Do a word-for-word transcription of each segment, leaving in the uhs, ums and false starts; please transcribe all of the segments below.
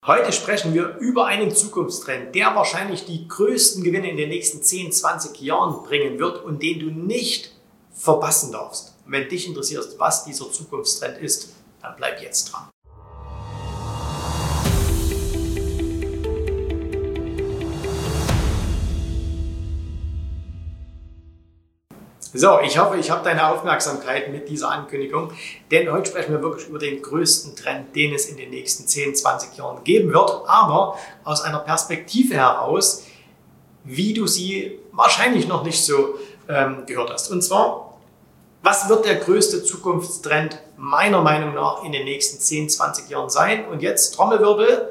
Heute sprechen wir über einen Zukunftstrend, der wahrscheinlich die größten Gewinne in den nächsten zehn, zwanzig Jahren bringen wird und den du nicht verpassen darfst. Und wenn dich interessiert, was dieser Zukunftstrend ist, dann bleib jetzt dran. So, ich hoffe, ich habe deine Aufmerksamkeit mit dieser Ankündigung, denn heute sprechen wir wirklich über den größten Trend, den es in den nächsten zehn, zwanzig Jahren geben wird, aber aus einer Perspektive heraus, wie du sie wahrscheinlich noch nicht so ähm, gehört hast. Und zwar, was wird der größte Zukunftstrend meiner Meinung nach in den nächsten zehn, zwanzig Jahren sein? Und jetzt Trommelwirbel,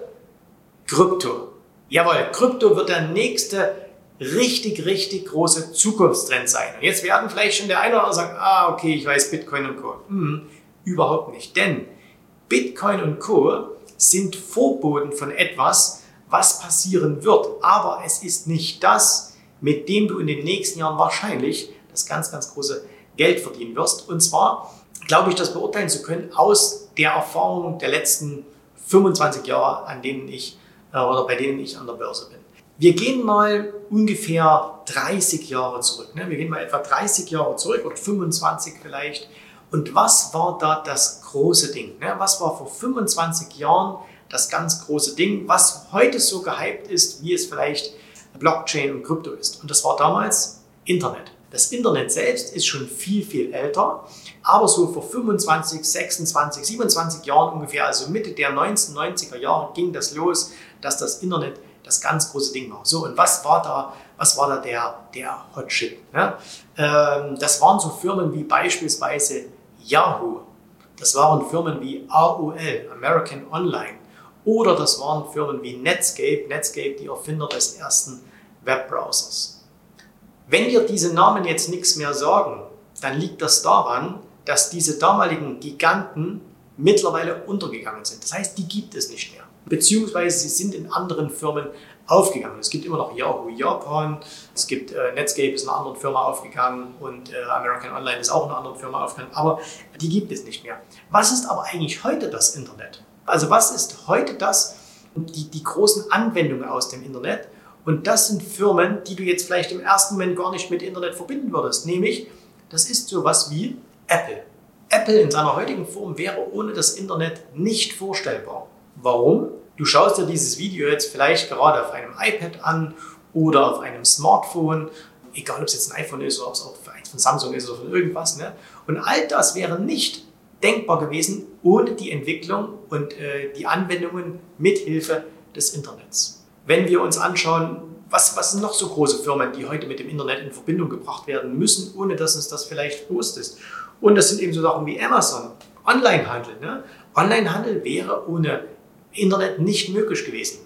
Krypto. Jawohl, Krypto wird der nächste richtig, richtig große Zukunftstrend sein. Und jetzt werden vielleicht schon der eine oder andere sagen, ah, okay, ich weiß Bitcoin und Co. Hm, überhaupt nicht. Denn Bitcoin und Co. sind Vorboten von etwas, was passieren wird. Aber es ist nicht das, mit dem du in den nächsten Jahren wahrscheinlich das ganz, ganz große Geld verdienen wirst. Und zwar glaube ich, das beurteilen zu können aus der Erfahrung der letzten fünfundzwanzig Jahre, an denen ich äh, oder bei denen ich an der Börse bin. Wir gehen mal ungefähr dreißig Jahre zurück. Ne? Wir gehen mal etwa dreißig Jahre zurück oder fünfundzwanzig vielleicht. Und was war da das große Ding? Ne? Was war vor fünfundzwanzig Jahren das ganz große Ding, was heute so gehypt ist, wie es vielleicht Blockchain und Krypto ist? Und das war damals Internet. Das Internet selbst ist schon viel, viel älter, aber so vor fünfundzwanzig, sechsundzwanzig, siebenundzwanzig Jahren ungefähr, also Mitte der neunzehnhundertneunziger Jahre, ging das los, dass das Internet das ganz große Ding war. So, und was war da, was war da der, der Hot Shit? Ne? Ähm, das waren so Firmen wie beispielsweise Yahoo. Das waren Firmen wie A O L, American Online. Oder das waren Firmen wie Netscape, Netscape, die Erfinder des ersten Webbrowsers. Wenn wir diese Namen jetzt nichts mehr sagen, dann liegt das daran, dass diese damaligen Giganten mittlerweile untergegangen sind. Das heißt, die gibt es nicht mehr. Beziehungsweise sie sind in anderen Firmen aufgegangen. Es gibt immer noch Yahoo Japan, es gibt äh, Netscape ist in einer anderen Firma aufgegangen und äh, American Online ist auch in einer anderen Firma aufgegangen, aber die gibt es nicht mehr. Was ist aber eigentlich heute das Internet? Also was ist heute das, die, die großen Anwendungen aus dem Internet? Und das sind Firmen, die du jetzt vielleicht im ersten Moment gar nicht mit Internet verbinden würdest. Nämlich, das ist sowas wie Apple. Apple in seiner heutigen Form wäre ohne das Internet nicht vorstellbar. Warum? Du schaust dir dieses Video jetzt vielleicht gerade auf einem iPad an oder auf einem Smartphone, egal ob es jetzt ein iPhone ist oder ob es auch eins von Samsung ist oder von irgendwas. Ne? Und all das wäre nicht denkbar gewesen ohne die Entwicklung und äh, die Anwendungen mithilfe des Internets. Wenn wir uns anschauen, was, was sind noch so große Firmen, die heute mit dem Internet in Verbindung gebracht werden müssen, ohne dass uns das vielleicht bewusst ist. Und das sind eben so Sachen wie Amazon, Onlinehandel. Ne? Onlinehandel wäre ohne Internet nicht möglich gewesen.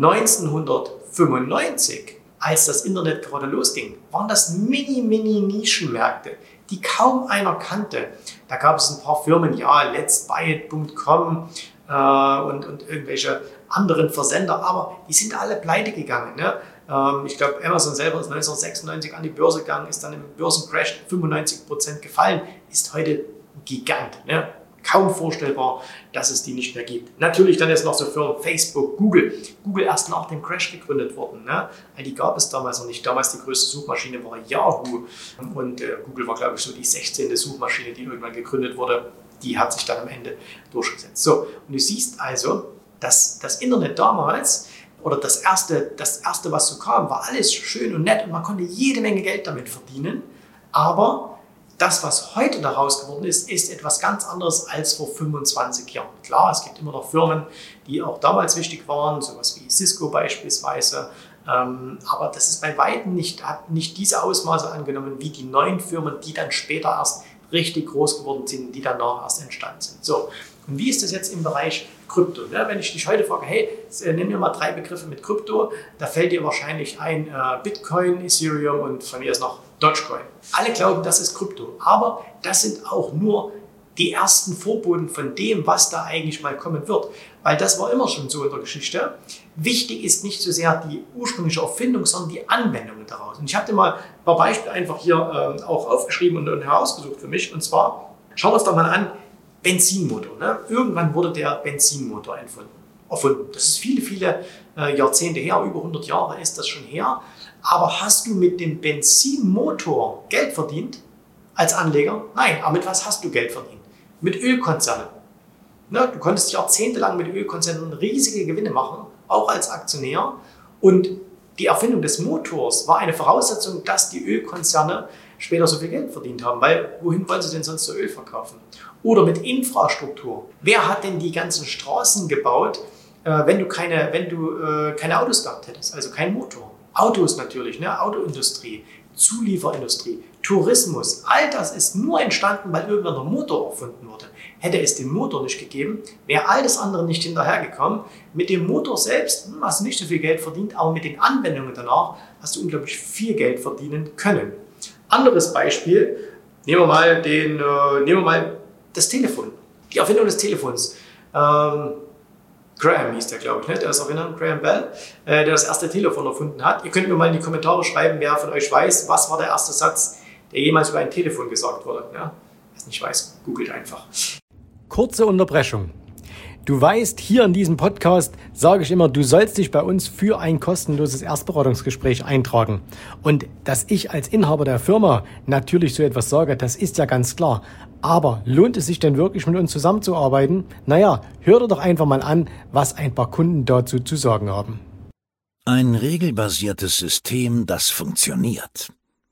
neunzehnhundertfünfundneunzig, als das Internet gerade losging, waren das mini, mini Nischenmärkte, die kaum einer kannte. Da gab es ein paar Firmen, ja, let's buy it punkt com äh, und, und irgendwelche anderen Versender, aber die sind alle pleite gegangen. Ne? Ähm, ich glaube, Amazon selber ist neunzehnhundertsechsundneunzig an die Börse gegangen, ist dann im Börsencrash fünfundneunzig Prozent gefallen, ist heute ein Gigant. Ne? Kaum vorstellbar, dass es die nicht mehr gibt. Natürlich dann jetzt noch so Firmen, Facebook, Google. Google erst nach dem Crash gegründet worden. Ne? Weil die gab es damals noch nicht. Damals die größte Suchmaschine war Yahoo. Und äh, Google war, glaube ich, so die sechzehnte Suchmaschine, die irgendwann gegründet wurde. Die hat sich dann am Ende durchgesetzt. So, und du siehst also, dass das Internet damals oder das erste, das erste, was so kam, war alles schön und nett und man konnte jede Menge Geld damit verdienen. Aber das, was heute daraus geworden ist, ist etwas ganz anderes als vor fünfundzwanzig Jahren. Klar, es gibt immer noch Firmen, die auch damals wichtig waren, sowas wie Cisco beispielsweise. Ähm, aber das ist bei weitem nicht, hat nicht diese Ausmaße angenommen wie die neuen Firmen, die dann später erst richtig groß geworden sind, die danach erst entstanden sind. So, und wie ist das jetzt im Bereich Krypto? Ne? Wenn ich dich heute frage, hey, nimm mir mal drei Begriffe mit Krypto, da fällt dir wahrscheinlich ein äh, Bitcoin, Ethereum und von mir ist noch Dogecoin. Alle glauben, das ist Krypto, aber das sind auch nur die ersten Vorboten von dem, was da eigentlich mal kommen wird. Weil das war immer schon so in der Geschichte. Wichtig ist nicht so sehr die ursprüngliche Erfindung, sondern die Anwendungen daraus. Und ich habe dir mal ein paar Beispiele einfach hier ähm, auch aufgeschrieben und, und herausgesucht für mich. Und zwar, schauen wir uns doch mal an, Benzinmotor. Ne? Irgendwann wurde der Benzinmotor erfunden. erfunden. Das ist viele, viele äh, Jahrzehnte her, über hundert Jahre ist das schon her. Aber hast du mit dem Benzinmotor Geld verdient als Anleger? Nein, aber mit was hast du Geld verdient? Mit Ölkonzernen. Ne, du konntest jahrzehntelang mit Ölkonzernen riesige Gewinne machen, auch als Aktionär. Und die Erfindung des Motors war eine Voraussetzung, dass die Ölkonzerne später so viel Geld verdient haben. Weil wohin wollen sie denn sonst so Öl verkaufen? Oder mit Infrastruktur. Wer hat denn die ganzen Straßen gebaut, äh, wenn du, keine, wenn du äh, keine Autos gehabt hättest? Also kein Motor. Autos natürlich, ne? Autoindustrie, Zulieferindustrie, Tourismus. All das ist nur entstanden, weil irgendwann der Motor erfunden wurde. Hätte es den Motor nicht gegeben, wäre all das andere nicht hinterhergekommen. Mit dem Motor selbst hm, hast du nicht so viel Geld verdient, aber mit den Anwendungen danach hast du unglaublich viel Geld verdienen können. Anderes Beispiel, nehmen wir mal, den, äh, nehmen wir mal das Telefon, die Erfindung des Telefons. Ähm, Graham hieß der, glaube ich, ne? Der ist erinnern, Graham Bell, äh, der das erste Telefon erfunden hat. Ihr könnt mir mal in die Kommentare schreiben, wer von euch weiß, was war der erste Satz, der jemals über ein Telefon gesagt wurde. Ja? Wer es nicht weiß, googelt einfach. Kurze Unterbrechung. Du weißt, hier in diesem Podcast sage ich immer, du sollst dich bei uns für ein kostenloses Erstberatungsgespräch eintragen. Und dass ich als Inhaber der Firma natürlich so etwas sage, das ist ja ganz klar. Aber lohnt es sich denn wirklich mit uns zusammenzuarbeiten? Naja, hör dir doch einfach mal an, was ein paar Kunden dazu zu sagen haben. Ein regelbasiertes System, das funktioniert.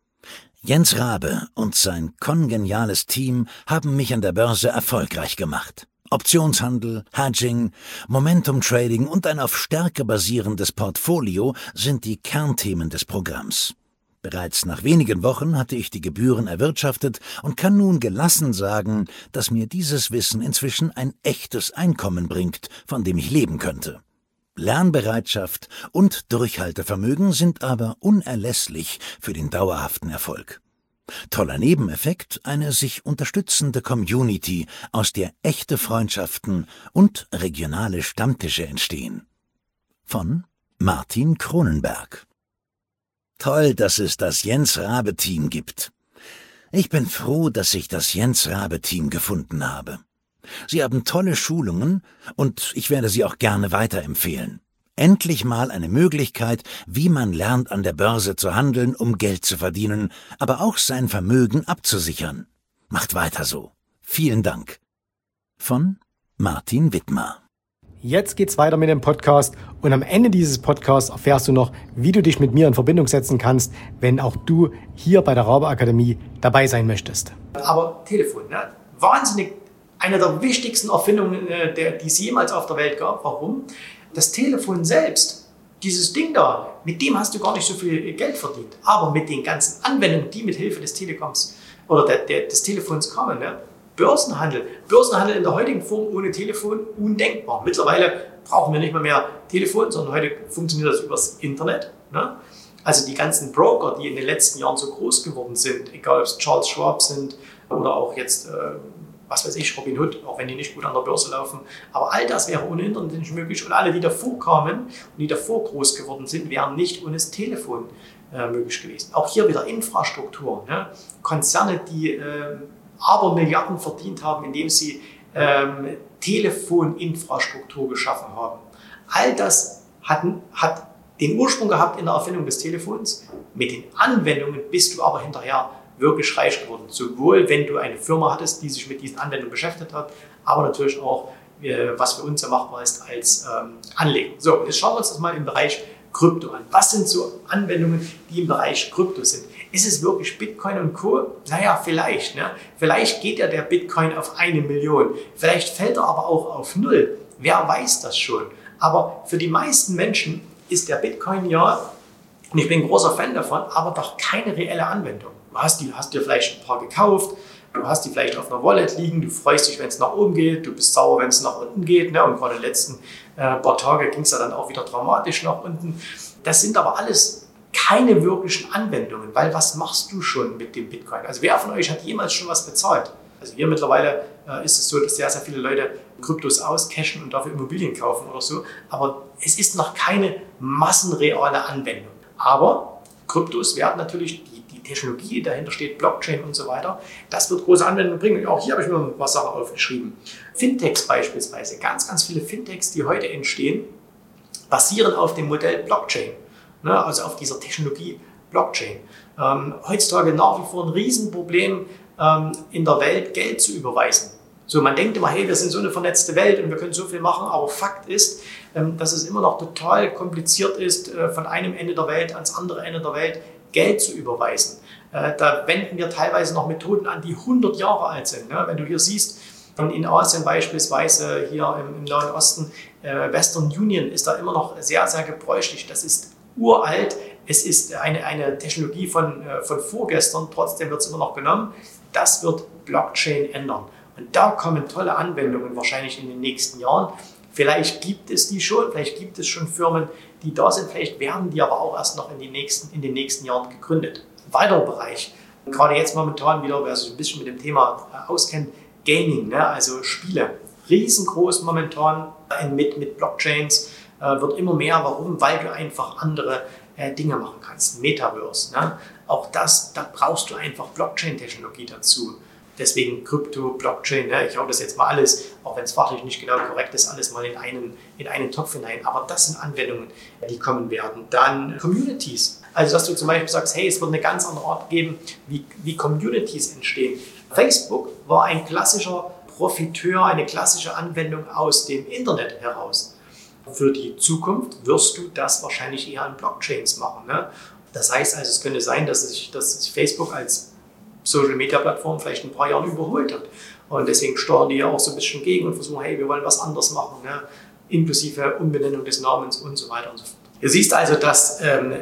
Jens Rabe und sein kongeniales Team haben mich an der Börse erfolgreich gemacht. Optionshandel, Hedging, Momentum Trading und ein auf Stärke basierendes Portfolio sind die Kernthemen des Programms. Bereits nach wenigen Wochen hatte ich die Gebühren erwirtschaftet und kann nun gelassen sagen, dass mir dieses Wissen inzwischen ein echtes Einkommen bringt, von dem ich leben könnte. Lernbereitschaft und Durchhaltevermögen sind aber unerlässlich für den dauerhaften Erfolg. Toller Nebeneffekt, eine sich unterstützende Community, aus der echte Freundschaften und regionale Stammtische entstehen. Von Martin Kronenberg. Toll, dass es das Jens-Rabe-Team gibt. Ich bin froh, dass ich das Jens-Rabe-Team gefunden habe. Sie haben tolle Schulungen und ich werde sie auch gerne weiterempfehlen. Endlich mal eine Möglichkeit, wie man lernt, an der Börse zu handeln, um Geld zu verdienen, aber auch sein Vermögen abzusichern. Macht weiter so. Vielen Dank. Von Martin Wittmer. Jetzt geht's weiter mit dem Podcast und am Ende dieses Podcasts erfährst du noch, wie du dich mit mir in Verbindung setzen kannst, wenn auch du hier bei der Rabe Akademie dabei sein möchtest. Aber Telefon, ne? Wahnsinnig, eine der wichtigsten Erfindungen, die es jemals auf der Welt gab. Warum? Das Telefon selbst, dieses Ding da, mit dem hast du gar nicht so viel Geld verdient. Aber mit den ganzen Anwendungen, die mit Hilfe des Telekoms oder der, der, des Telefons kommen, ne? Börsenhandel. Börsenhandel in der heutigen Form ohne Telefon undenkbar. Mittlerweile brauchen wir nicht mehr mehr Telefon, sondern heute funktioniert das übers Internet. Ne? Also die ganzen Broker, die in den letzten Jahren so groß geworden sind, egal ob es Charles Schwab sind oder auch jetzt, äh, was weiß ich, Robinhood, auch wenn die nicht gut an der Börse laufen. Aber all das wäre ohne Internet nicht möglich. Und alle, die davor kamen und die davor groß geworden sind, wären nicht ohne das Telefon äh, möglich gewesen. Auch hier wieder Infrastruktur. Ne? Konzerne, die äh, aber Milliarden verdient haben, indem sie ähm, Telefoninfrastruktur geschaffen haben. All das hat, hat den Ursprung gehabt in der Erfindung des Telefons. Mit den Anwendungen bist du aber hinterher wirklich reich geworden. Sowohl wenn du eine Firma hattest, die sich mit diesen Anwendungen beschäftigt hat, aber natürlich auch, äh, was für uns ja machbar ist als ähm, Anleger. So, jetzt schauen wir uns das mal im Bereich Krypto an. Was sind so Anwendungen, die im Bereich Krypto sind? Ist es wirklich Bitcoin und Co.? Naja, vielleicht. Ne? Vielleicht geht ja der Bitcoin auf eine Million. Vielleicht fällt er aber auch auf null. Wer weiß das schon? Aber für die meisten Menschen ist der Bitcoin ja, und ich bin ein großer Fan davon, aber doch keine reelle Anwendung. Du hast, die, hast dir vielleicht ein paar gekauft, du hast die vielleicht auf einer Wallet liegen, du freust dich, wenn es nach oben geht, du bist sauer, wenn es nach unten geht. Ne? Und gerade in den letzten äh, paar Tage ging es ja dann auch wieder dramatisch nach unten. Das sind aber alles keine wirklichen Anwendungen, weil was machst du schon mit dem Bitcoin? Also wer von euch hat jemals schon was bezahlt? Also hier mittlerweile äh, ist es so, dass sehr, sehr viele Leute Kryptos auscashen und dafür Immobilien kaufen oder so. Aber es ist noch keine massenreale Anwendung. Aber Kryptos werden natürlich, die, die die Technologie, die dahinter steht, Blockchain und so weiter, das wird große Anwendungen bringen. Auch hier habe ich mir ein paar Sachen aufgeschrieben. Fintechs beispielsweise, ganz, ganz viele Fintechs, die heute entstehen, basieren auf dem Modell Blockchain, ne, also auf dieser Technologie Blockchain. Ähm, heutzutage nach wie vor ein Riesenproblem ähm, in der Welt, Geld zu überweisen. So, man denkt immer, hey, wir sind so eine vernetzte Welt und wir können so viel machen, aber Fakt ist, ähm, dass es immer noch total kompliziert ist, äh, von einem Ende der Welt ans andere Ende der Welt Geld zu überweisen. Äh, da wenden wir teilweise noch Methoden an, die hundert Jahre alt sind. Ne? Wenn du hier siehst, in Asien beispielsweise, hier im, im Nahen Osten, äh, Western Union ist da immer noch sehr, sehr gebräuchlich. Das ist uralt. Es ist eine, eine Technologie von, äh, von vorgestern, trotzdem wird es immer noch genommen. Das wird Blockchain ändern. Und da kommen tolle Anwendungen wahrscheinlich in den nächsten Jahren. Vielleicht gibt es die schon, vielleicht gibt es schon Firmen, die da sind, vielleicht werden die aber auch erst noch in, die nächsten, in den nächsten Jahren gegründet. Ein weiterer Bereich, gerade jetzt momentan wieder, wer sich ein bisschen mit dem Thema auskennt, Gaming, ne, also Spiele. Riesengroß momentan mit, mit Blockchains, äh, wird immer mehr. Warum? Weil du einfach andere äh, Dinge machen kannst. Metaverse, ne? Auch das, da brauchst du einfach Blockchain-Technologie dazu. Deswegen Krypto, Blockchain, ne? Ich hau das jetzt mal alles, auch wenn es fachlich nicht genau korrekt ist, alles mal in einen, in einen Topf hinein. Aber das sind Anwendungen, die kommen werden. Dann Communities. Also dass du zum Beispiel sagst, hey, es wird eine ganz andere Art geben, wie, wie Communities entstehen. Facebook war ein klassischer Profiteur, eine klassische Anwendung aus dem Internet heraus. Für die Zukunft wirst du das wahrscheinlich eher in Blockchains machen. Ne? Das heißt also, es könnte sein, dass sich, dass sich Facebook als Social-Media-Plattform vielleicht in ein paar Jahren überholt hat. Und deswegen steuern die ja auch so ein bisschen gegen und versuchen, hey, wir wollen was anderes machen, ne? Inklusive Umbenennung des Namens und so weiter und so fort. Du siehst also, dass ähm,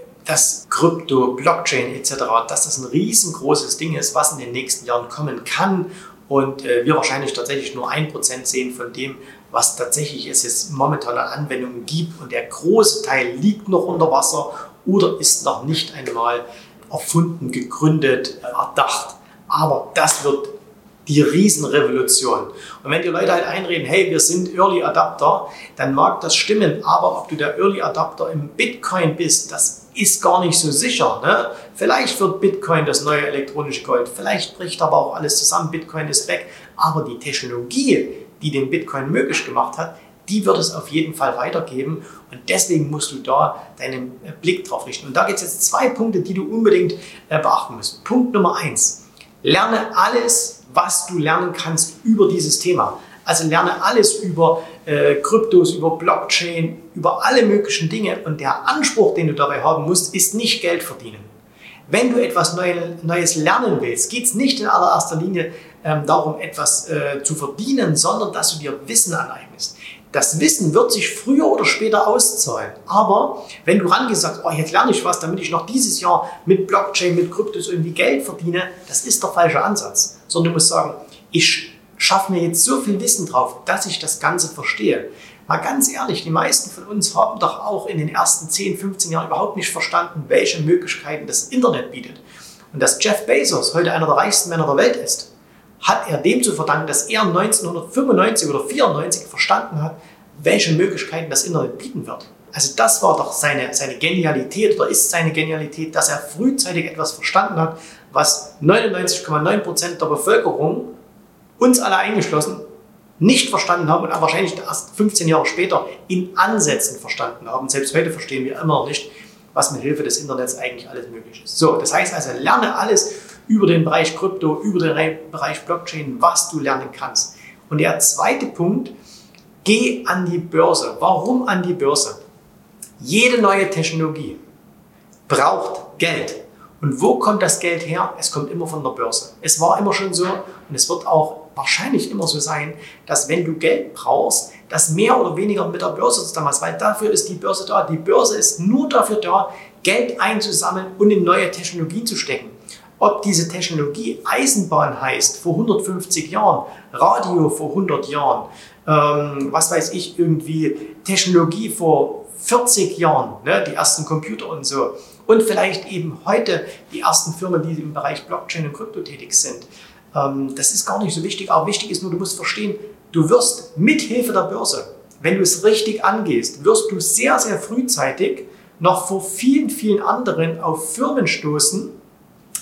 das Krypto, Blockchain et cetera, dass das ein riesengroßes Ding ist, was in den nächsten Jahren kommen kann und äh, wir wahrscheinlich tatsächlich nur ein Prozent sehen von dem, was tatsächlich es jetzt momentan an Anwendungen gibt und der große Teil liegt noch unter Wasser oder ist noch nicht einmal erfunden, gegründet, erdacht. Aber das wird die Riesenrevolution. Und wenn die Leute halt einreden, hey, wir sind Early Adapter, dann mag das stimmen, aber ob du der Early Adapter im Bitcoin bist, das ist gar nicht so sicher. Ne? Vielleicht wird Bitcoin das neue elektronische Gold, vielleicht bricht aber auch alles zusammen, Bitcoin ist weg, aber die Technologie, die den Bitcoin möglich gemacht hat, die wird es auf jeden Fall weitergeben und deswegen musst du da deinen Blick drauf richten. Und da gibt es jetzt zwei Punkte, die du unbedingt beachten musst. Punkt Nummer eins, lerne alles, was du lernen kannst über dieses Thema. Also lerne alles über äh, Kryptos, über Blockchain, über alle möglichen Dinge und der Anspruch, den du dabei haben musst, ist nicht Geld verdienen. Wenn du etwas Neues lernen willst, geht es nicht in allererster Linie ähm, darum, etwas äh, zu verdienen, sondern dass du dir Wissen aneignest. Das Wissen wird sich früher oder später auszahlen. Aber wenn du rangehst und sagst, oh, jetzt lerne ich was, damit ich noch dieses Jahr mit Blockchain, mit Kryptos irgendwie Geld verdiene, das ist der falsche Ansatz. Sondern du musst sagen, ich schaffe mir jetzt so viel Wissen drauf, dass ich das Ganze verstehe. Mal ganz ehrlich, die meisten von uns haben doch auch in den ersten zehn, fünfzehn Jahren überhaupt nicht verstanden, welche Möglichkeiten das Internet bietet. Und dass Jeff Bezos heute einer der reichsten Männer der Welt ist, hat er dem zu verdanken, dass er neunzehnhundertfünfundneunzig oder vierundneunzig verstanden hat, welche Möglichkeiten das Internet bieten wird. Also das war doch seine, seine Genialität oder ist seine Genialität, dass er frühzeitig etwas verstanden hat, was neunundneunzig Komma neun Prozent der Bevölkerung, uns alle eingeschlossen, nicht verstanden haben und wahrscheinlich erst fünfzehn Jahre später in Ansätzen verstanden haben. Selbst heute verstehen wir immer noch nicht, was mit Hilfe des Internets eigentlich alles möglich ist. So, das heißt also, lerne alles über den Bereich Krypto, über den Bereich Blockchain, was du lernen kannst. Und der zweite Punkt, geh an die Börse. Warum an die Börse? Jede neue Technologie braucht Geld. Und wo kommt das Geld her? Es kommt immer von der Börse. Es war immer schon so und es wird auch wahrscheinlich immer so sein, dass wenn du Geld brauchst, das mehr oder weniger mit der Börse zusammenhängt, weil dafür ist die Börse da. Die Börse ist nur dafür da, Geld einzusammeln und in neue Technologien zu stecken. Ob diese Technologie Eisenbahn heißt, vor hundertfünfzig Jahren, Radio vor hundert Jahren, ähm, was weiß ich, irgendwie Technologie vor vierzig Jahren, ne, die ersten Computer und so. Und vielleicht eben heute die ersten Firmen, die im Bereich Blockchain und Krypto tätig sind. Ähm, das ist gar nicht so wichtig, aber wichtig ist nur, du musst verstehen, du wirst mit Hilfe der Börse, wenn du es richtig angehst, wirst du sehr, sehr frühzeitig noch vor vielen, vielen anderen auf Firmen stoßen,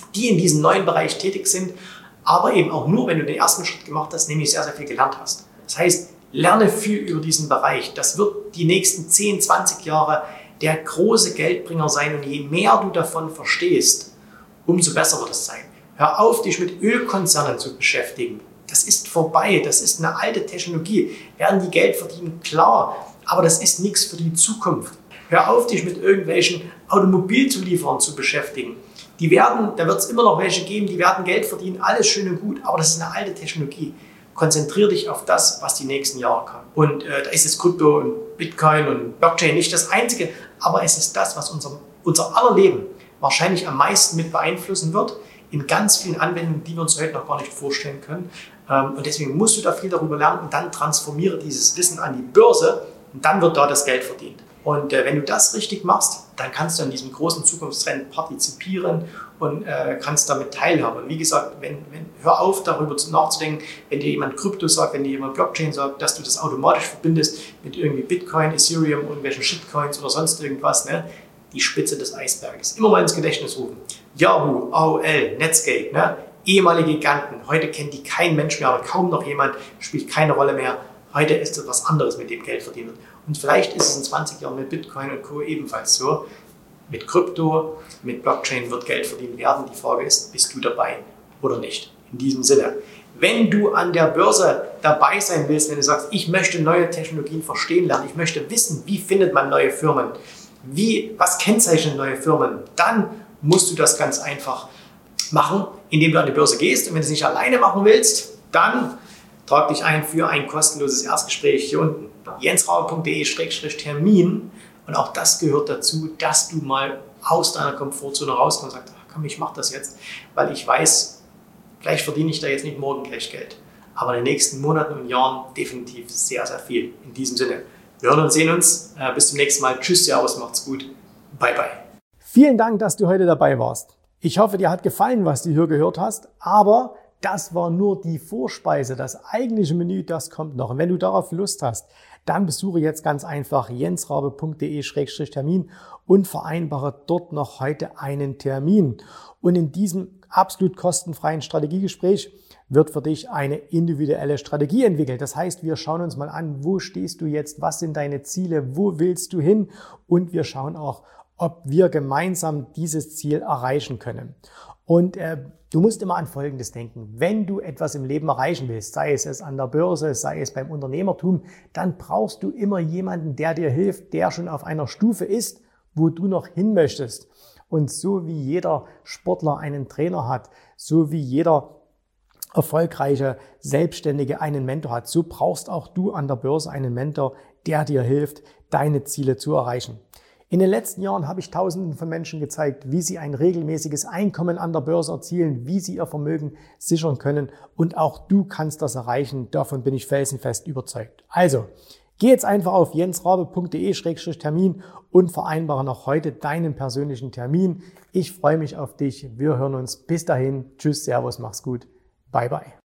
die in diesem neuen Bereich tätig sind, aber eben auch nur, wenn du den ersten Schritt gemacht hast, nämlich sehr, sehr viel gelernt hast. Das heißt, lerne viel über diesen Bereich. Das wird die nächsten zehn, zwanzig Jahre der große Geldbringer sein und je mehr du davon verstehst, umso besser wird es sein. Hör auf, dich mit Ölkonzernen zu beschäftigen. Das ist vorbei, das ist eine alte Technologie. Werden die Geld verdienen? Klar, aber das ist nichts für die Zukunft. Hör auf, dich mit irgendwelchen Automobilzulieferern zu beschäftigen. Die werden, da wird es immer noch welche geben, die werden Geld verdienen, alles schön und gut, aber das ist eine alte Technologie. Konzentriere dich auf das, was die nächsten Jahre kommt. Und äh, da ist jetzt Krypto und Bitcoin und Blockchain nicht das Einzige, aber es ist das, was unser, unser aller Leben wahrscheinlich am meisten mit beeinflussen wird, in ganz vielen Anwendungen, die wir uns heute noch gar nicht vorstellen können. Ähm, und deswegen musst du da viel darüber lernen und dann transformiere dieses Wissen an die Börse und dann wird da das Geld verdient. Und äh, wenn du das richtig machst, dann kannst du an diesem großen Zukunftstrend partizipieren und äh, kannst damit teilhaben. Und wie gesagt, wenn, wenn, hör auf, darüber nachzudenken, wenn dir jemand Krypto sagt, wenn dir jemand Blockchain sagt, dass du das automatisch verbindest mit irgendwie Bitcoin, Ethereum, irgendwelchen Shitcoins oder sonst irgendwas. Ne? Die Spitze des Eisberges. Immer mal ins Gedächtnis rufen. Yahoo, A O L, Netscape, ne? Ehemalige Giganten. Heute kennt die kein Mensch mehr, aber kaum noch jemand, spielt keine Rolle mehr. Heute ist es was anderes, mit dem Geld verdient wird. Und vielleicht ist es in zwanzig Jahren mit Bitcoin und Co. ebenfalls so. Mit Krypto, mit Blockchain wird Geld verdient werden. Die Frage ist, bist du dabei oder nicht? In diesem Sinne. Wenn du an der Börse dabei sein willst, wenn du sagst, ich möchte neue Technologien verstehen lernen, ich möchte wissen, wie findet man neue Firmen, wie, was kennzeichnet neue Firmen, dann musst du das ganz einfach machen, indem du an die Börse gehst. Und wenn du es nicht alleine machen willst, dann trag dich ein für ein kostenloses Erstgespräch hier unten. jensrabe punkt de Schrägstrich Termin. Und auch das gehört dazu, dass du mal aus deiner Komfortzone rauskommst und sagst, ach komm, ich mache das jetzt, weil ich weiß, vielleicht verdiene ich da jetzt nicht morgen gleich Geld. Aber in den nächsten Monaten und Jahren definitiv sehr, sehr viel. In diesem Sinne, wir hören und sehen uns. Äh, bis zum nächsten Mal. Tschüss, servus, macht's gut. Bye, bye. Vielen Dank, dass du heute dabei warst. Ich hoffe, dir hat gefallen, was du hier gehört hast, aber das war nur die Vorspeise. Das eigentliche Menü, das kommt noch. Und wenn du darauf Lust hast, dann besuche jetzt ganz einfach jensrabe punkt de Schrägstrich Termin und vereinbare dort noch heute einen Termin. Und in diesem absolut kostenfreien Strategiegespräch wird für dich eine individuelle Strategie entwickelt. Das heißt, wir schauen uns mal an, wo stehst du jetzt, was sind deine Ziele, wo willst du hin und wir schauen auch, ob wir gemeinsam dieses Ziel erreichen können. Und äh, du musst immer an Folgendes denken. Wenn du etwas im Leben erreichen willst, sei es es an der Börse, sei es beim Unternehmertum, dann brauchst du immer jemanden, der dir hilft, der schon auf einer Stufe ist, wo du noch hin möchtest. Und so wie jeder Sportler einen Trainer hat, so wie jeder erfolgreiche Selbstständige einen Mentor hat, so brauchst auch du an der Börse einen Mentor, der dir hilft, deine Ziele zu erreichen. In den letzten Jahren habe ich Tausenden von Menschen gezeigt, wie sie ein regelmäßiges Einkommen an der Börse erzielen, wie sie ihr Vermögen sichern können und auch du kannst das erreichen. Davon bin ich felsenfest überzeugt. Also, geh jetzt einfach auf jensrabe punkt de Schrägstrich Termin und vereinbare noch heute deinen persönlichen Termin. Ich freue mich auf dich. Wir hören uns. Bis dahin. Tschüss, servus, mach's gut. Bye, bye.